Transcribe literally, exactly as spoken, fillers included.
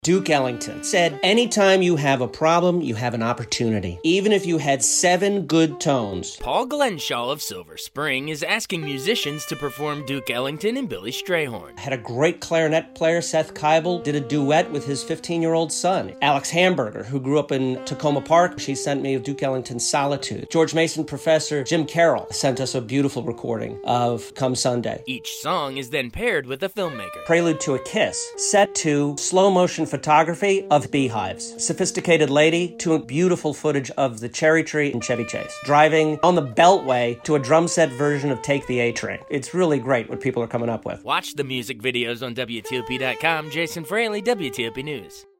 Duke Ellington said, anytime you have a problem, you have an opportunity, even if you had seven good tones. Paul Glenshaw of Silver Spring is asking musicians to perform Duke Ellington and Billy Strayhorn. Had a great clarinet player, Seth Keibel, did a duet with his fifteen-year-old son. Alex Hamburger, who grew up in Tacoma Park, she sent me Duke Ellington's Solitude. George Mason professor Jim Carroll sent us a beautiful recording of Come Sunday. Each song is then paired with a filmmaker. Prelude to a Kiss, set to slow-motion photography of beehives. Sophisticated Lady to beautiful footage of the cherry tree in Chevy Chase. Driving on the Beltway to a drum set version of Take the A Train. It's really great what people are coming up with. Watch the music videos on W T O P dot com. Jason Fraley, W T O P News.